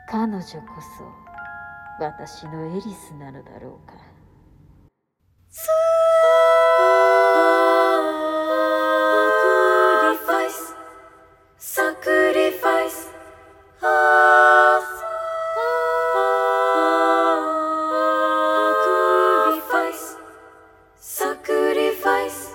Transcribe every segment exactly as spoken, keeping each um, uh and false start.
彼女こそ私のエリスなのだろうか。 Sacrifice, sacrifice, sacrifice.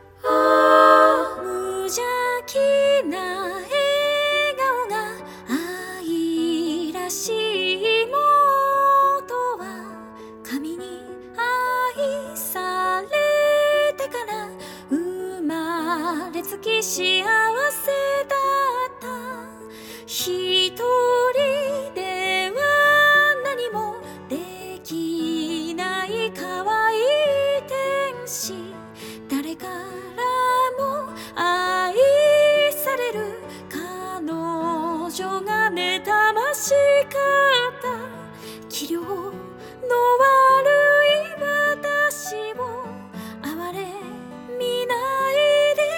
無邪気な笑顔が愛らしい妹は神に愛されてから生まれつき幸せだった。一人では何もできない可愛い天使、誰からも愛される彼女が妬ましかった。器量の悪い私を哀れみないで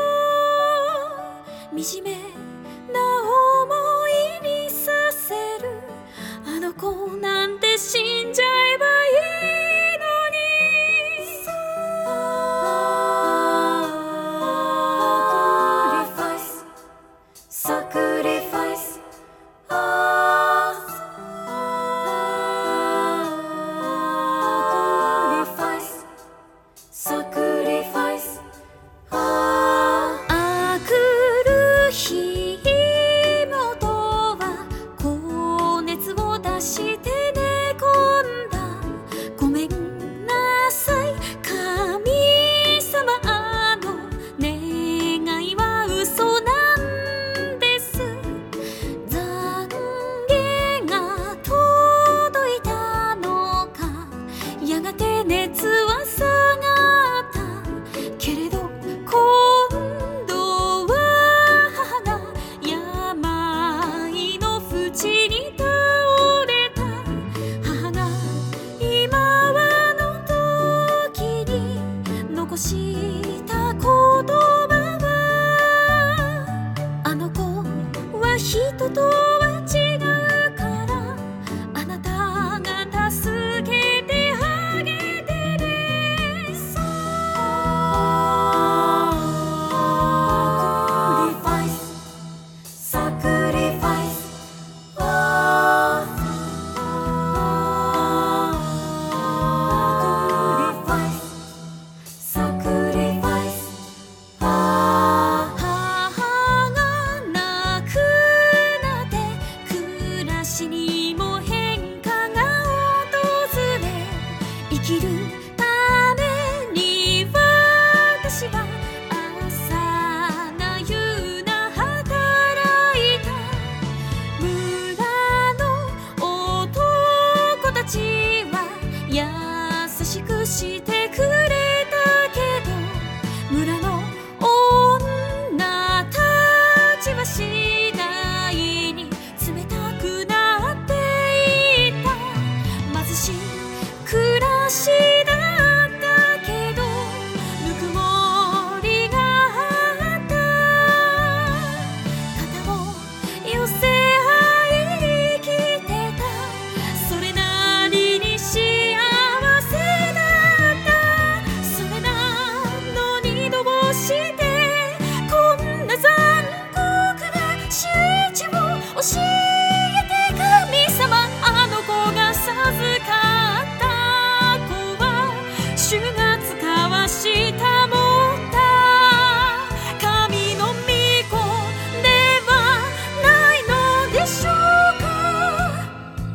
よ。惨めな思いにさせるあの子なんて死んじゃえばいいのに。Sacrifice, sacrifice, sacrifice, sacrifice. あくる日妹は高熱を出して寝込んだ。ごめんなさい神様、あの願いは嘘なんです。懺悔が届いたのか、やがて熱は下がったけれど、今度は母が病の淵に倒れた。母が今はの時に残した言葉は、あの子は人とは違うから、あなたが助けてあげてね。Sacrifice, sacrifice, sacrifice, sacrifice. 母が亡くなって暮らしにも変化が訪れ、生きるために私は朝な夕な働いた。村の男たちは優しくしてくれたけど、村の女たちは次第に冷たくなっていった。貧しい暮らしだったけどぬくもりがあった。肩を寄せ合い生きてた。それなりに幸せだった。それなのにどうしてこんな残酷な仕打ちを教えて神様。あの子が授かった子は主が使わしたもった神の御子ではないのでしょうか。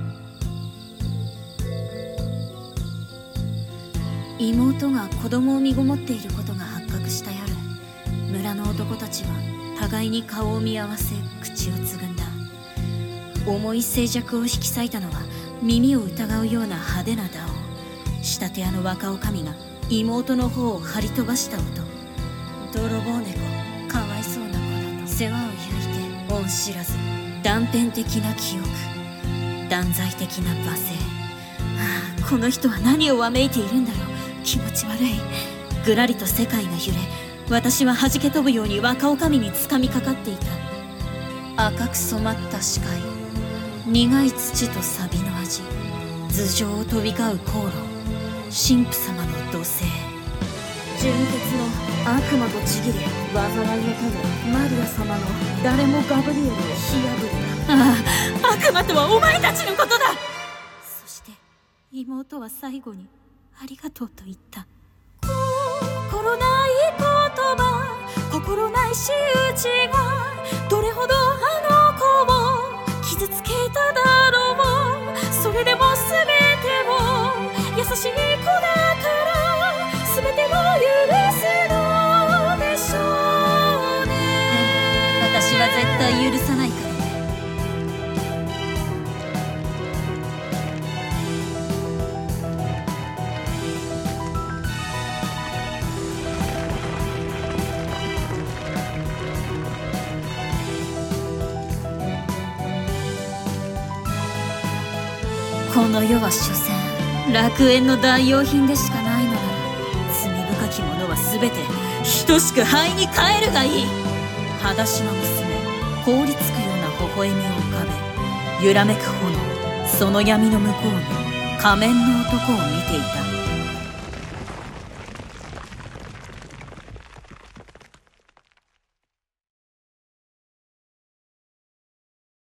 妹が子供を身ごもっていることが発覚した夜、村の男たちは互いに顔を見合わせ口をつぐんだ。重い静寂を引き裂いたのは耳を疑うような派手な打音。仕立て屋の若女将が妹の方を張り飛ばした音。泥棒猫、かわいそうな子だと世話を焼いて恩知らず、断片的な記憶、断罪的な罵声。ああ、この人は何をわめいているんだろう。気持ち悪い。ぐらりと世界が揺れ、私は弾け飛ぶように若女将につかみかかっていた。赤く染まった視界、 苦い土とサビの味、頭上を飛び交う口論、神父様の土星、純潔の悪魔とちぎれ、災いの種マリア様の誰もガブリエルを火破りだ。ああ、悪魔とはお前たちのことだ。そして妹は最後にありがとうと言った。心ない言葉、心ない仕打ちがどれほどあの子を傷つけただろう。それでも全てを優しい子だから全てを許すのでしょうね。私は絶対許さないからね。この世は所詮楽園の代用品でしかないのなら、罪深き者は全て等しく灰に帰るがいい。裸足の娘、凍りつくような微笑みを浮かべ、揺らめく炎、その闇の向こうに仮面の男を見ていた。